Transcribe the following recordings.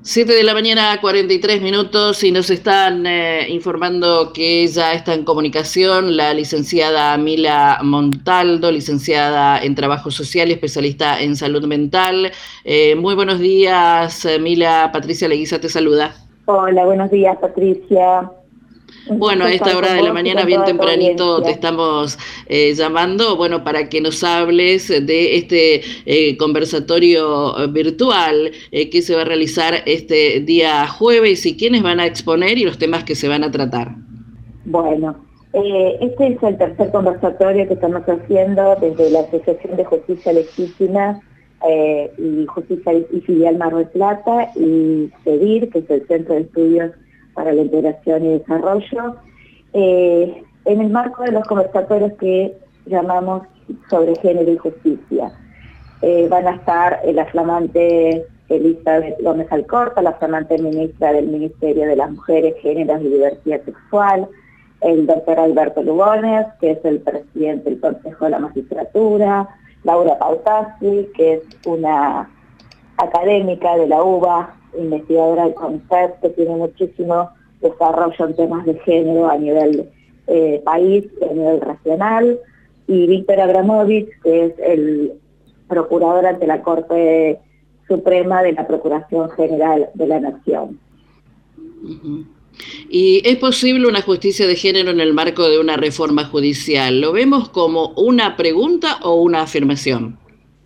7 de la mañana, 43 minutos, y nos están informando que ya está en comunicación la licenciada Mila Montaldo, licenciada en Trabajo Social y especialista en salud mental. Muy buenos días, Mila. Patricia Leguiza te saluda. Hola, buenos días, Patricia. Un Bueno, gusto a esta estar hora con de la vos y mañana, con bien toda tu tempranito, te audiencia. estamos llamando, bueno, para que nos hables de este conversatorio virtual que se va a realizar este día jueves y quiénes van a exponer y los temas que se van a tratar. Bueno, este es el tercer conversatorio que estamos haciendo desde la Asociación de Justicia Legítima y Justicia y Filial Mar del Plata y CEDIR, que es el Centro de Estudios para la Integración y Desarrollo, en el marco de los conversatorios que llamamos sobre género y justicia. Van a estar la flamante Elizabeth Gómez Alcorta, la flamante ministra del Ministerio de las Mujeres, Géneros y Diversidad Sexual, el doctor Alberto Lugones, que es el presidente del Consejo de la Magistratura, Laura Pautazzi, que es una académica de la UBA, investigadora del CONICET, que tiene muchísimo desarrollo en temas de género a nivel país y a nivel regional, y Víctor Abramovich, que es el procurador ante la Corte Suprema de la Procuración General de la Nación. Uh-huh. ¿Y es posible una justicia de género en el marco de una reforma judicial? ¿Lo vemos como una pregunta o una afirmación?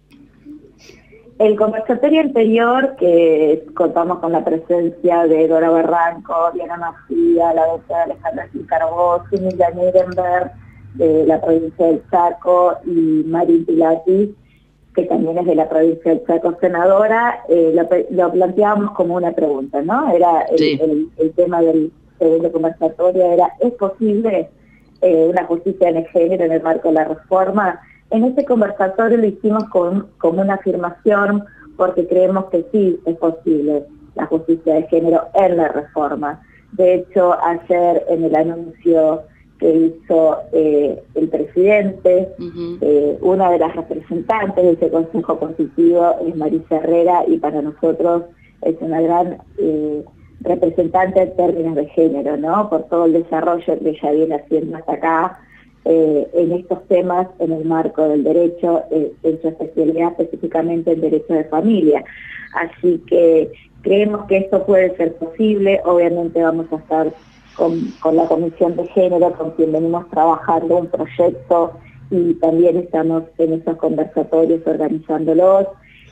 El conversatorio anterior, que contamos con la presencia de Dora Barranco, Diana Macía, la doctora Alejandra Carbó, Emilia Nirenberg, de la provincia del Chaco, y Marín Pilati, que también es de la provincia del Chaco, senadora, lo planteábamos como una pregunta, ¿no? Era el tema del segundo conversatorio, era, ¿es posible una justicia de género en el marco de la reforma? En este conversatorio lo hicimos como una afirmación, porque creemos que sí es posible la justicia de género en la reforma. De hecho, ayer en el anuncio que hizo el presidente, una de las representantes de ese Consejo Consultivo es Marisa Herrera, y para nosotros es una gran representante en términos de género, ¿no? Por todo el desarrollo que ella viene haciendo hasta acá en estos temas en el marco del derecho, en su especialidad específicamente en derecho de familia. Así que creemos que esto puede ser posible. Obviamente vamos a estar con la Comisión de Género, con quien venimos trabajando un proyecto, y también estamos en esos conversatorios organizándolos.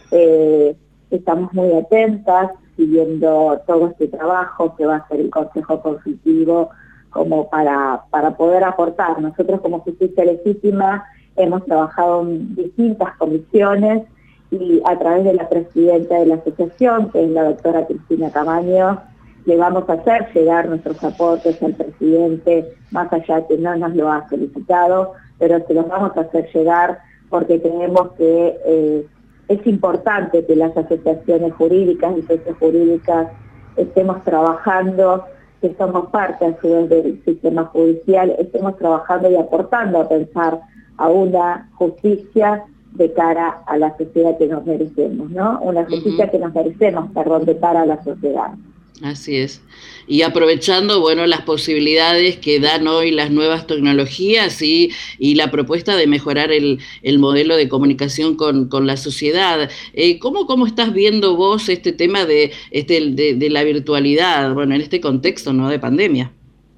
Estamos muy atentas, siguiendo todo este trabajo que va a hacer el Consejo Consultivo, como para poder aportar. Nosotros como Justicia Legítima hemos trabajado en distintas comisiones, y a través de la presidenta de la asociación, que es la doctora Cristina Camaño, le vamos a hacer llegar nuestros aportes al presidente, más allá de que no nos lo ha solicitado, pero se los vamos a hacer llegar porque creemos que es importante que las asociaciones jurídicas y jurídicas estemos trabajando, que somos parte a su vez del sistema judicial, estemos trabajando y aportando a pensar a una justicia de cara a la sociedad que nos merecemos, ¿no? Una justicia que nos merecemos, de cara a la sociedad. Así es. Y aprovechando, bueno, las posibilidades que dan hoy las nuevas tecnologías y la propuesta de mejorar el modelo de comunicación con la sociedad. ¿Cómo estás viendo vos este tema de la virtualidad, bueno, en este contexto, ¿no?, de pandemia?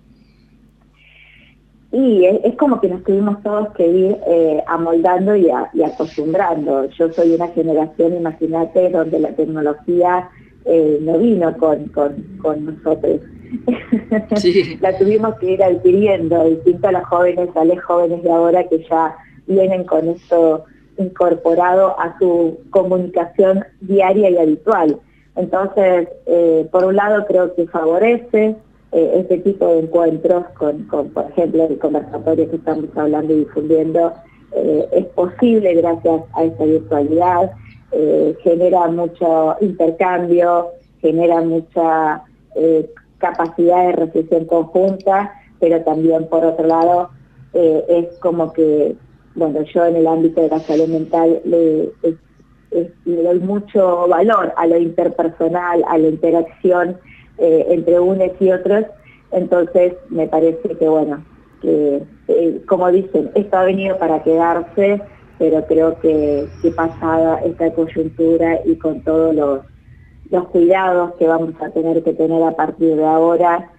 Y es como que nos tuvimos todos que ir amoldando y acostumbrando. Yo soy una generación, imagínate, donde la tecnología no vino con nosotros. Sí. La tuvimos que ir adquiriendo, distinto a las jóvenes de ahora, que ya vienen con esto incorporado a su comunicación diaria y habitual. Entonces, por un lado creo que favorece este tipo de encuentros con, por ejemplo, el conversatorio que estamos hablando y difundiendo, es posible gracias a esta virtualidad. Genera mucho intercambio, genera mucha capacidad de reflexión conjunta, pero también, por otro lado, es como que, bueno, yo en el ámbito de la salud mental le doy mucho valor a lo interpersonal, a la interacción entre unos y otros. Entonces me parece que, bueno, que como dicen, esto ha venido para quedarse, pero creo que pasada esta coyuntura y con todos los cuidados que vamos a tener que tener a partir de ahora,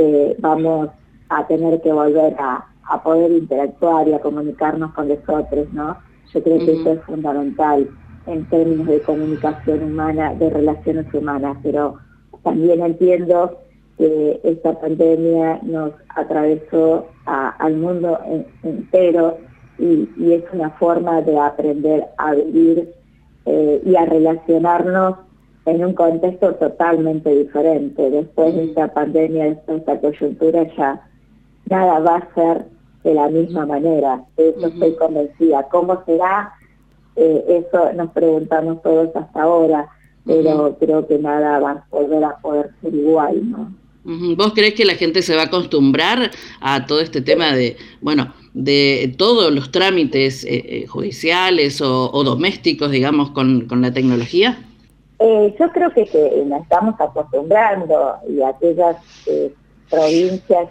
vamos a tener que volver a poder interactuar y a comunicarnos con los otros, ¿no? Yo creo que eso es fundamental en términos de comunicación humana, de relaciones humanas, pero también entiendo que esta pandemia nos atravesó al mundo entero y es una forma de aprender a vivir y a relacionarnos en un contexto totalmente diferente. Después de esta pandemia, después de esta coyuntura, ya nada va a ser de la misma manera. De eso estoy convencida. ¿Cómo será? Eso nos preguntamos todos hasta ahora, pero creo que nada va a volver a poder ser igual, ¿no? ¿Vos creés que la gente se va a acostumbrar a todo este tema de, bueno, de todos los trámites judiciales o domésticos, digamos, con la tecnología? Yo creo que nos estamos acostumbrando, y aquellas provincias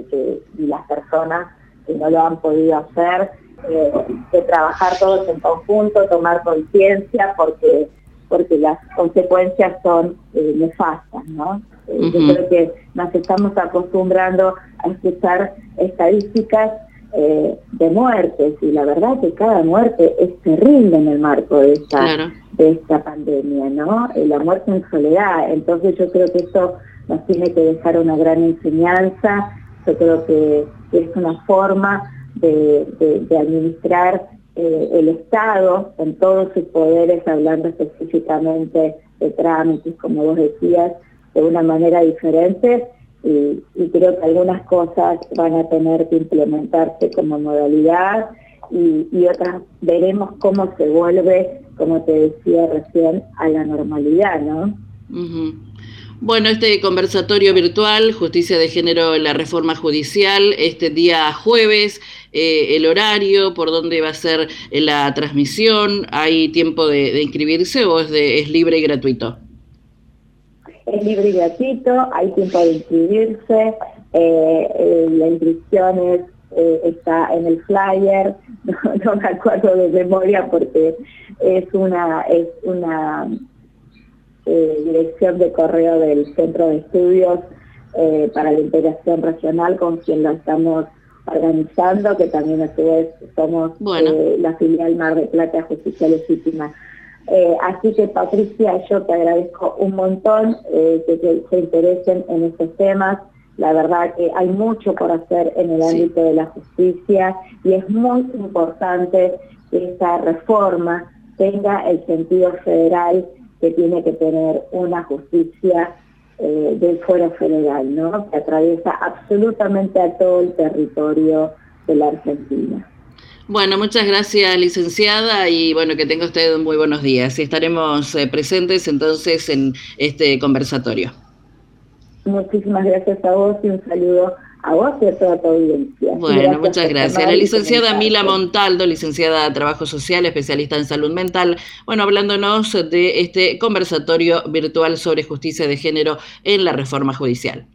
y las personas que no lo han podido hacer, de trabajar todos en conjunto, tomar conciencia, porque las consecuencias son nefastas, ¿no? Yo creo que nos estamos acostumbrando a escuchar estadísticas de muertes, y la verdad que cada muerte es terrible en el marco de esta pandemia, ¿no? La muerte en soledad. Entonces yo creo que esto nos tiene que dejar una gran enseñanza. Yo creo que es una forma de administrar el Estado en todos sus poderes, hablando específicamente de trámites, como vos decías, de una manera diferente, y creo que algunas cosas van a tener que implementarse como modalidad y otras veremos cómo se vuelve, como te decía recién, a la normalidad, ¿no? Bueno, este conversatorio virtual, Justicia de Género en la Reforma Judicial, este día jueves, el horario, por dónde va a ser la transmisión, ¿hay tiempo de inscribirse o es libre y gratuito? Es libre y gratuito, hay tiempo de inscribirse, la inscripción está en el flyer, no me acuerdo de memoria porque es una dirección de correo del Centro de Estudios para la Integración Regional, con quien lo estamos organizando, que también a su vez somos la filial Mar del Plata Justicia Legítima. Así que, Patricia, yo te agradezco un montón que se interesen en estos temas. La verdad que hay mucho por hacer en el ámbito de la justicia, y es muy importante que esta reforma tenga el sentido federal que tiene que tener una justicia del fuero federal, ¿no? Que atraviesa absolutamente a todo el territorio de la Argentina. Bueno, muchas gracias, licenciada, y bueno, que tenga usted muy buenos días. Y estaremos presentes entonces en este conversatorio. Muchísimas gracias a vos y un saludo a vos y a toda tu audiencia. Bueno, muchas gracias. La licenciada Mila Montaldo, licenciada de Trabajo Social, especialista en salud mental, bueno, hablándonos de este conversatorio virtual sobre justicia de género en la reforma judicial.